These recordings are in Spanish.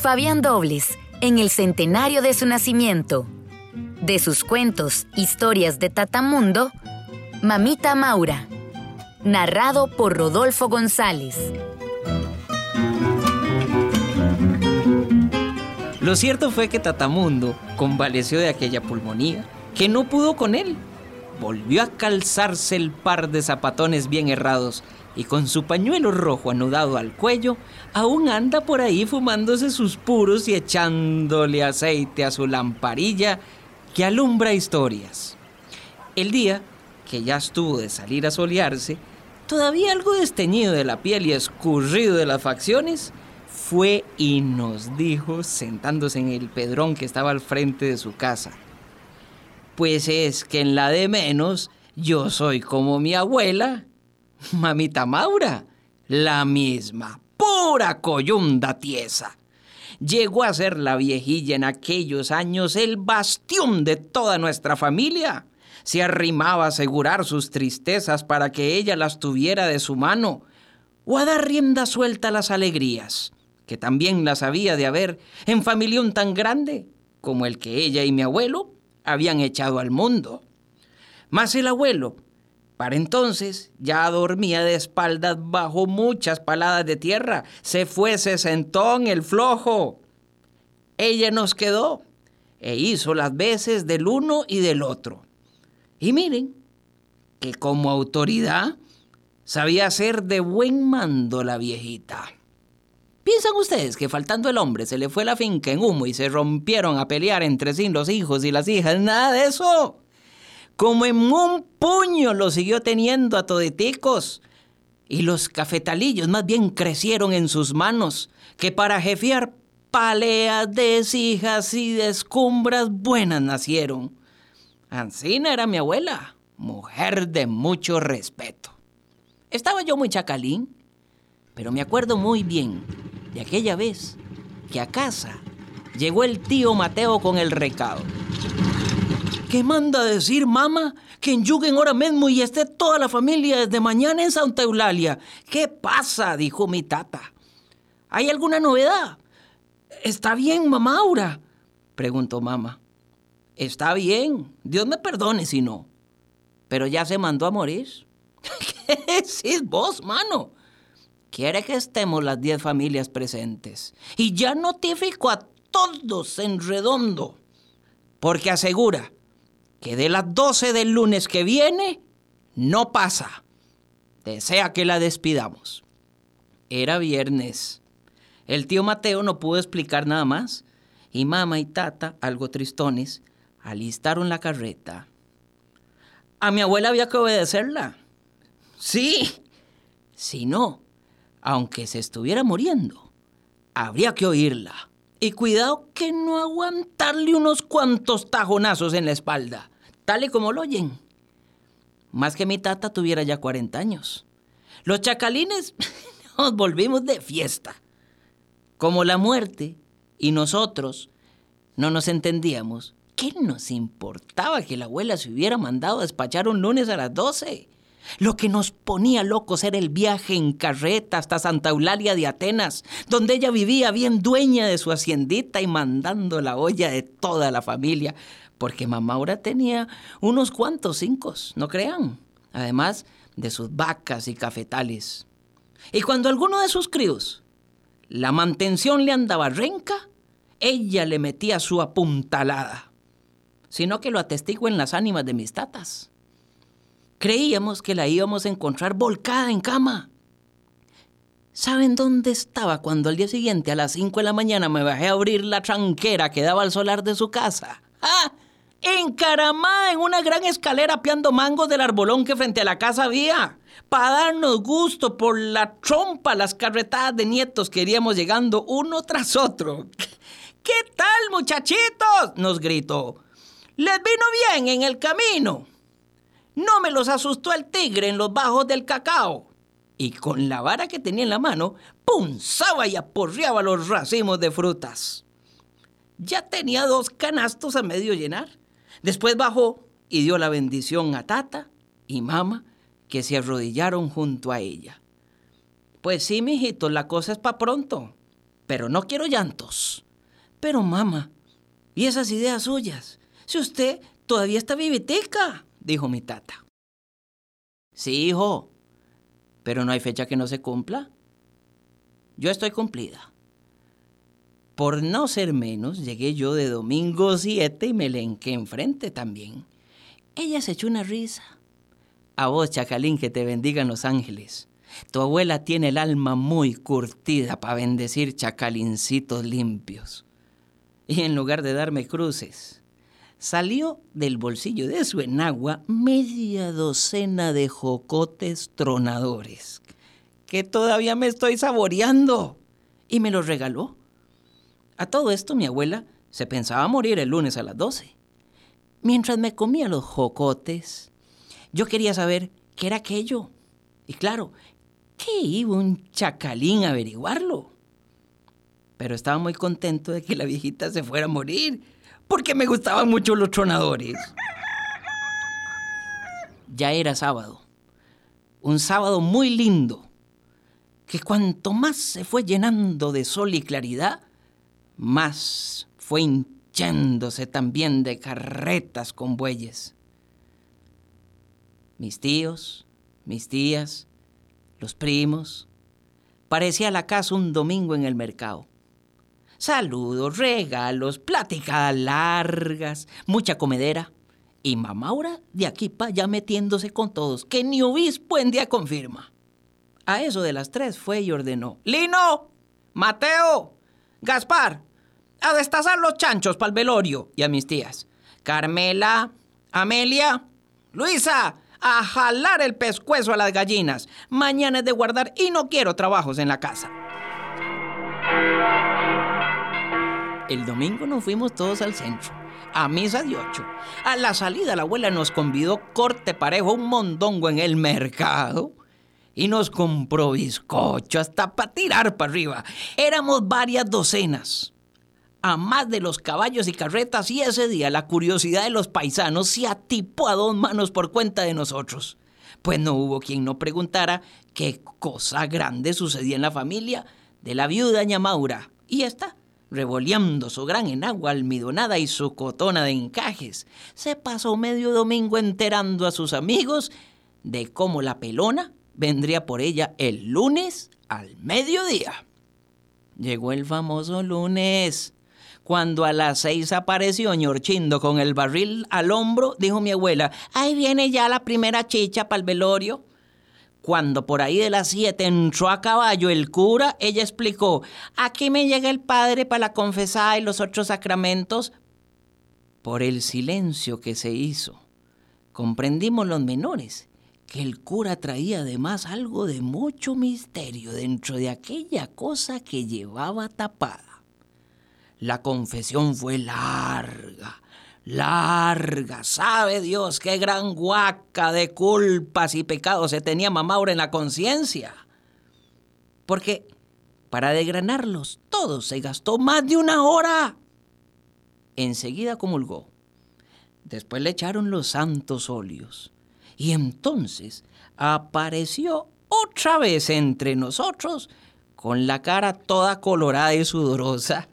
Fabián Dobles, en el centenario de su nacimiento. De sus cuentos, historias de Tatamundo, Mamita Maura. Narrado por Rodolfo González. Lo cierto fue que Tatamundo convaleció de aquella pulmonía, que no pudo con él. Volvió a calzarse el par de zapatones bien herrados y con su pañuelo rojo anudado al cuello, aún anda por ahí fumándose sus puros y echándole aceite a su lamparilla que alumbra historias. El día que ya estuvo de salir a solearse, todavía algo desteñido de la piel y escurrido de las facciones, fue y nos dijo, sentándose en el pedrón que estaba al frente de su casa: pues es que en la de menos yo soy como mi abuela, Mamita Maura, la misma, pura coyunda tiesa. Llegó a ser la viejilla en aquellos años el bastión de toda nuestra familia. Se arrimaba a asegurar sus tristezas para que ella las tuviera de su mano, o a dar rienda suelta a las alegrías, que también las había de haber en familión tan grande como el que ella y mi abuelo habían echado al mundo. Mas el abuelo, para entonces, ya dormía de espaldas bajo muchas paladas de tierra. Se fue sesentón el flojo. Ella nos quedó e hizo las veces del uno y del otro. Y miren que como autoridad sabía ser de buen mando la viejita. ¿Piensan ustedes que faltando el hombre se le fue la finca en humo y se rompieron a pelear entre sí los hijos y las hijas? Nada de eso. Como en un puño lo siguió teniendo a toditicos. Y los cafetalillos más bien crecieron en sus manos, que para jefear paleas de hijas y de escumbras buenas nacieron. Ancina era mi abuela, mujer de mucho respeto. Estaba yo muy chacalín, pero me acuerdo muy bien de aquella vez que a casa llegó el tío Mateo con el recado. ¿Qué manda decir, mamá? Que enyuguen ahora mismo y esté toda la familia desde mañana en Santa Eulalia. ¿Qué pasa?, dijo mi tata. ¿Hay alguna novedad? ¿Está bien, mamá Aura?, preguntó mamá. Está bien, Dios me perdone si no. Pero ya se mandó a morir. ¿Qué decís vos, mano? Quiere que estemos las 10 familias presentes. Y ya notificó a todos en redondo. Porque asegura que de las 12 del lunes que viene, no pasa. Desea que la despidamos. Era viernes. El tío Mateo no pudo explicar nada más. Y mamá y tata, algo tristones, alistaron la carreta. A mi abuela había que obedecerla. Sí. Si no, aunque se estuviera muriendo, habría que oírla. Y cuidado que no aguantarle unos cuantos tajonazos en la espalda, tal y como lo oyen. Más que mi tata tuviera ya 40 años. Los chacalines nos volvimos de fiesta. Como la muerte y nosotros no nos entendíamos, ¿qué nos importaba que la abuela se hubiera mandado a despachar un lunes a las 12? Lo que nos ponía locos era el viaje en carreta hasta Santa Eulalia de Atenas, donde ella vivía bien dueña de su haciendita y mandando la olla de toda la familia, porque mamá ahora tenía unos cuantos cincos, no crean, además de sus vacas y cafetales. Y cuando alguno de sus críos la mantención le andaba renca, ella le metía su apuntalada, sino que lo atestigo en las ánimas de mis tatas. Creíamos que la íbamos a encontrar volcada en cama. ¿Saben dónde estaba cuando al día siguiente a las 5 de la mañana me bajé a abrir la tranquera que daba al solar de su casa? ¡Ah! Encaramada en una gran escalera piando mangos del arbolón que frente a la casa había, para darnos gusto por la trompa las carretadas de nietos que iríamos llegando uno tras otro. ¿Qué tal, muchachitos?, nos gritó. ¿Les vino bien en el camino? No me los asustó el tigre en los bajos del cacao. Y con la vara que tenía en la mano, punzaba y aporreaba los racimos de frutas. Ya tenía 2 canastos a medio llenar. Después bajó y dio la bendición a tata y mamá, que se arrodillaron junto a ella. Pues sí, mijito, la cosa es pa' pronto. pero no quiero llantos. Pero mamá, ¿y esas ideas suyas? Si usted todavía está vivitica, dijo mi tata. Sí, hijo, pero no hay fecha que no se cumpla. Yo estoy cumplida. Por no ser menos, llegué yo de domingo 7 y me le enqué enfrente también. Ella se echó una risa. A vos, chacalín, que te bendigan los ángeles. Tu abuela tiene el alma muy curtida para bendecir chacalincitos limpios. Y en lugar de darme cruces, salió del bolsillo de su enagua media docena de jocotes tronadores, que todavía me estoy saboreando, y me los regaló. A todo esto mi abuela se pensaba morir el lunes a las 12. Mientras me comía los jocotes, yo quería saber qué era aquello. Y claro, ¿qué iba un chacalín a averiguarlo? Pero estaba muy contento de que la viejita se fuera a morir, porque me gustaban mucho los tronadores. Ya era sábado, un sábado muy lindo, que cuanto más se fue llenando de sol y claridad, más fue hinchándose también de carretas con bueyes. Mis tíos, mis tías, los primos, parecía la casa un domingo en el mercado. Saludos, regalos, pláticas largas, mucha comedera. Y Mamaura de aquí para allá metiéndose con todos, que ni obispo en día confirma. A eso de las 3 fue y ordenó: ¡Lino! ¡Mateo! ¡Gaspar! ¡A destazar los chanchos para el velorio! Y a mis tías: Carmela, Amelia, Luisa, a jalar el pescuezo a las gallinas. Mañana es de guardar y no quiero trabajos en la casa. El domingo nos fuimos todos al centro, a misa de 8. A la salida la abuela nos convidó corte parejo un mondongo en el mercado y nos compró bizcocho hasta para tirar para arriba. Éramos varias docenas, a más de los caballos y carretas, y ese día la curiosidad de los paisanos se atipó a 2 manos por cuenta de nosotros. Pues no hubo quien no preguntara qué cosa grande sucedía en la familia de la viuda ña Maura. Y esta, revoleando su gran enagua almidonada y su cotona de encajes, se pasó medio domingo enterando a sus amigos de cómo la pelona vendría por ella el lunes al mediodía. Llegó el famoso lunes. Cuando a las 6 apareció Ñorchindo con el barril al hombro, dijo mi abuela: ahí viene ya la primera chicha para el velorio. Cuando por ahí de las 7 entró a caballo el cura, ella explicó: aquí me llega el padre para la confesada y los otros sacramentos. Por el silencio que se hizo, comprendimos los menores que el cura traía además algo de mucho misterio dentro de aquella cosa que llevaba tapada. La confesión fue larga, sabe Dios qué gran guaca de culpas y pecados se tenía Mamaura en la conciencia. Porque para desgranarlos todos se gastó más de 1 hora. Enseguida comulgó. Después le echaron los santos óleos. Y entonces apareció otra vez entre nosotros con la cara toda colorada y sudorosa.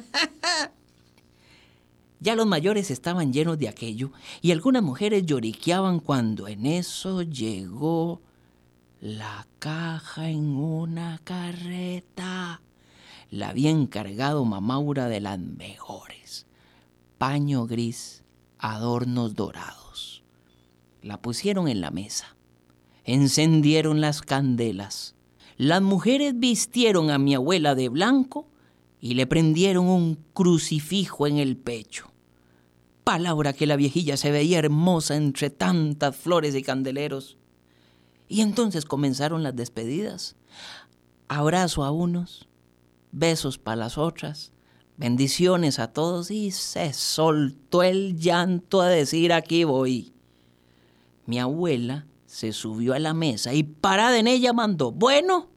Ya los mayores estaban llenos de aquello y algunas mujeres lloriqueaban cuando en eso llegó la caja en una carreta. La había encargado Mamaura de las mejores: paño gris, adornos dorados. La pusieron en la mesa, encendieron las candelas. Las mujeres vistieron a mi abuela de blanco y le prendieron un crucifijo en el pecho. Palabra que la viejilla se veía hermosa entre tantas flores y candeleros. Y entonces comenzaron las despedidas. Abrazo a unos, besos para las otras, bendiciones a todos, y se soltó el llanto a decir: aquí voy. Mi abuela se subió a la mesa y parada en ella mandó: bueno,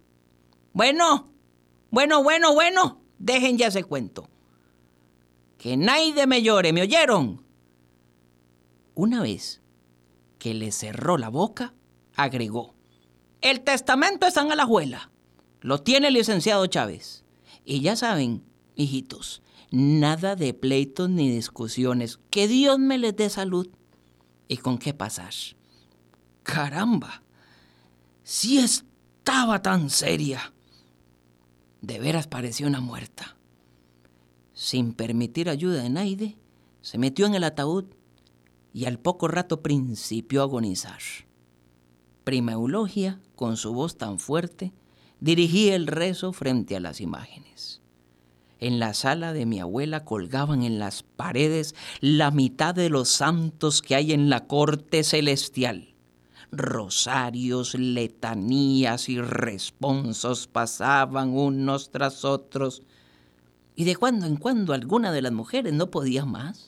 dejen ya ese cuento. Que nadie me llore, ¿me oyeron? Una vez que le cerró la boca, agregó: el testamento está en Alajuela. Lo tiene el licenciado Chávez. Y ya saben, hijitos, nada de pleitos ni discusiones. Que Dios me les dé salud. ¿Y con qué pasar? ¡Caramba! Sí estaba tan seria. De veras parecía una muerta. Sin permitir ayuda de nadie, se metió en el ataúd y al poco rato principió a agonizar. Prima Eulogia, con su voz tan fuerte, dirigía el rezo frente a las imágenes. En la sala de mi abuela colgaban en las paredes la mitad de los santos que hay en la corte celestial. Rosarios, letanías y responsos pasaban unos tras otros, y de cuando en cuando alguna de las mujeres no podía más.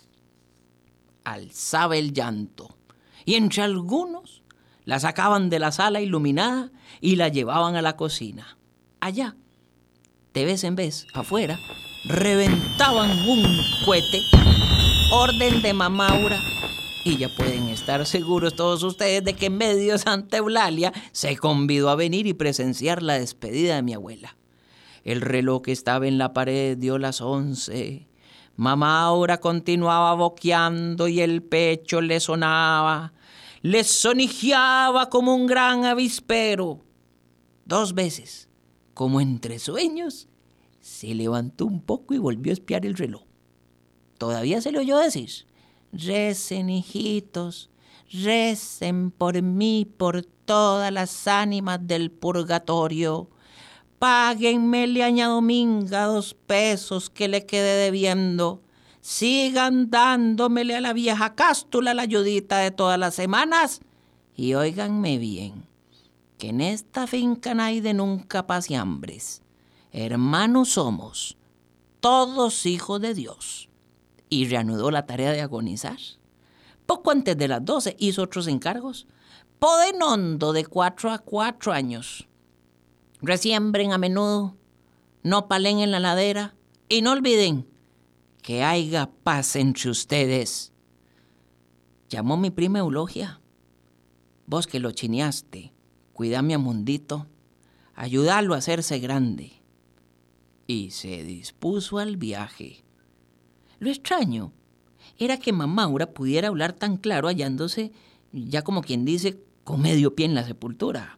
Alzaba el llanto, y entre algunos la sacaban de la sala iluminada y la llevaban a la cocina. Allá, de vez en vez, afuera, reventaban un cohete, orden de mamá Aura, y ya pueden estar seguros todos ustedes de que en medio de Santa Eulalia se convidó a venir y presenciar la despedida de mi abuela. El reloj que estaba en la pared dio las 11. Mamá Aura continuaba boqueando y el pecho le sonaba. Le sonijeaba como un gran avispero. 2 veces, como entre sueños, se levantó un poco y volvió a espiar el reloj. Todavía se le oyó decir: recen, hijitos, recen por mí, por todas las ánimas del purgatorio. Páguenmele a ña Dominga 2 pesos que le quede debiendo. Sigan dándomele a la vieja Cástula la ayudita de todas las semanas. Y óiganme bien, que en esta finca nadie de nunca pase hambres. Hermanos somos, todos hijos de Dios. Y reanudó la tarea de agonizar. Poco antes de las 12 hizo otros encargos. Poden hondo de 4 a 4 años. Resiembren a menudo, no palen en la ladera y no olviden que haya paz entre ustedes. Llamó mi prima Eulogia. Vos que lo chineaste, cuidame a Mundito, ayúdalo a hacerse grande. Y se dispuso al viaje. Lo extraño era que mamá Aura pudiera hablar tan claro hallándose, ya como quien dice, con medio pie en la sepultura.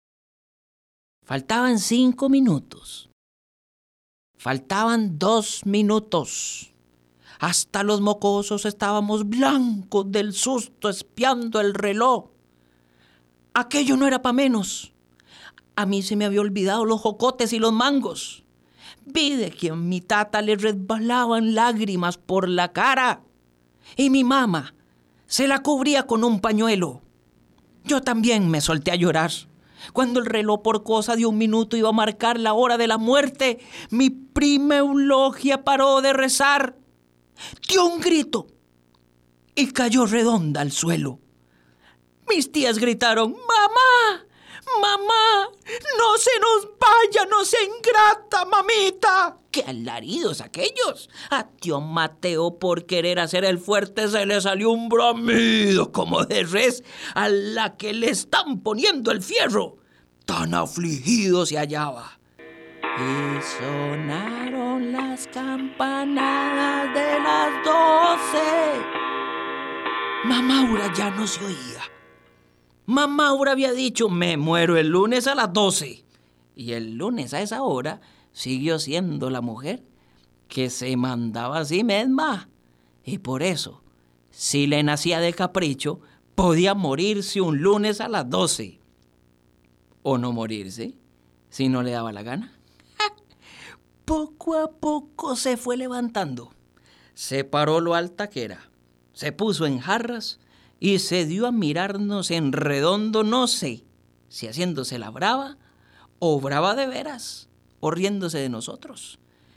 Faltaban 5 minutos. Faltaban 2 minutos. Hasta los mocosos estábamos blancos del susto espiando el reloj. Aquello no era para menos. A mí se me había olvidado los jocotes y los mangos. Vi de que a mi tata le resbalaban lágrimas por la cara y mi mamá se la cubría con un pañuelo. Yo también me solté a llorar. Cuando el reloj por cosa de 1 minuto iba a marcar la hora de la muerte, mi prima Eulogia paró de rezar, dio un grito y cayó redonda al suelo. Mis tías gritaron: ¡Mamá! ¡Mamá! ¡No se nos vaya! ¡No sea ingrata, mamita! ¡Qué alaridos aquellos! A tío Mateo, por querer hacer el fuerte, se le salió un bramido como de res a la que le están poniendo el fierro. Tan afligido se hallaba. Y sonaron las campanadas de las 12. Mamá Aura ya no se oía. Mamá Aura había dicho: me muero el lunes a las 12. Y el lunes a esa hora siguió siendo la mujer que se mandaba a sí misma. Y por eso, si le nacía de capricho, podía morirse un lunes a las 12. O no morirse, si no le daba la gana. Poco a poco se fue levantando. Se paró lo alta que era. Se puso en jarras y se dio a mirarnos en redondo, no sé si haciéndose la brava o brava de veras, o riéndose de nosotros.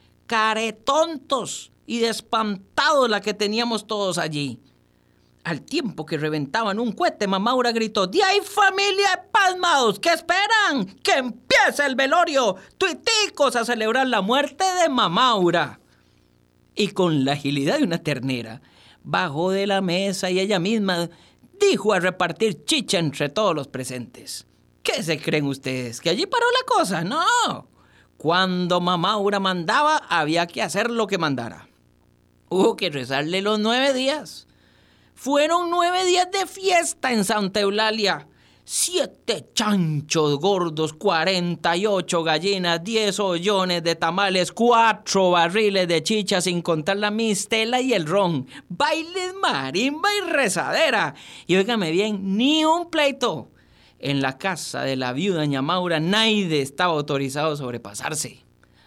Caretontos y despantados la que teníamos todos allí. Al tiempo que reventaban un cohete, mamá Aura gritó: ¡Di ahí, familia de pasmados! ¿Qué esperan? ¡Que empiece el velorio! ¡Tuiticos a celebrar la muerte de mamá Aura! Y con la agilidad de una ternera, bajó de la mesa y ella misma dijo a repartir chicha entre todos los presentes. ¿Qué se creen ustedes? ¿Que allí paró la cosa? No. Cuando mamá Aura mandaba, había que hacer lo que mandara. Hubo que rezarle los 9 días. Fueron 9 días de fiesta en Santa Eulalia. 7 chanchos gordos, 48 gallinas, 10 ollones de tamales, 4 barriles de chicha, sin contar la mistela y el ron. Bailes, marimba y rezadera. Y óigame bien, ni un pleito. En la casa de la viuda doña Maura nadie estaba autorizado a sobrepasarse.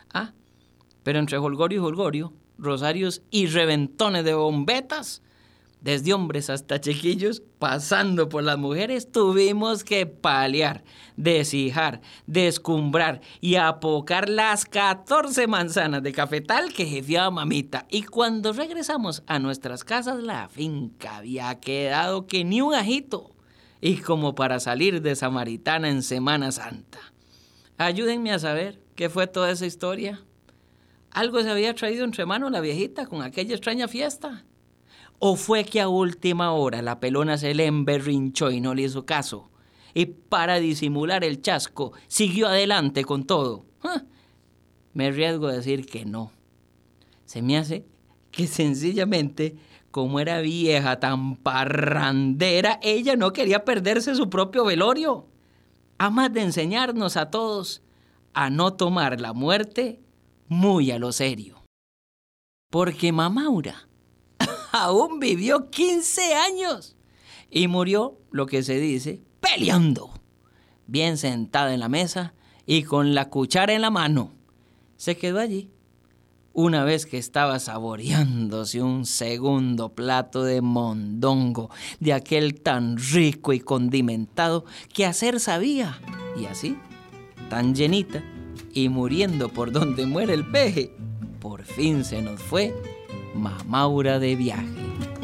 Pero entre jolgorio y jolgorio, rosarios y reventones de bombetas, desde hombres hasta chiquillos, pasando por las mujeres, tuvimos que paliar, deshijar, descumbrar y apocar las 14 manzanas de cafetal que jefiaba mamita. Y cuando regresamos a nuestras casas, la finca había quedado que ni un ajito. Y como para salir de Samaritana en Semana Santa. Ayúdenme a saber qué fue toda esa historia. ¿Algo se había traído entre manos la viejita con aquella extraña fiesta? ¿O fue que a última hora la pelona se le emberrinchó y no le hizo caso? Y para disimular el chasco, siguió adelante con todo. Me arriesgo a decir que no. Se me hace que sencillamente, como era vieja tan parrandera, ella no quería perderse su propio velorio. A más de enseñarnos a todos a no tomar la muerte muy a lo serio. Porque mamá Aura aún vivió 15 años y murió, lo que se dice, peleando. Bien sentada en la mesa y con la cuchara en la mano. Se quedó allí. Una vez que estaba saboreándose un segundo plato de mondongo, de aquel tan rico y condimentado que hacer sabía, y así, tan llenita y muriendo por donde muere el peje, por fin se nos fue mamá Aura de viaje.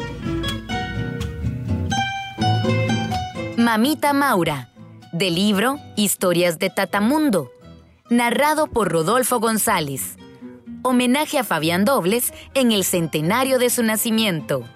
Mamita Maura, del libro Historias de Tatamundo, narrado por Rodolfo González. Homenaje a Fabián Dobles en el centenario de su nacimiento.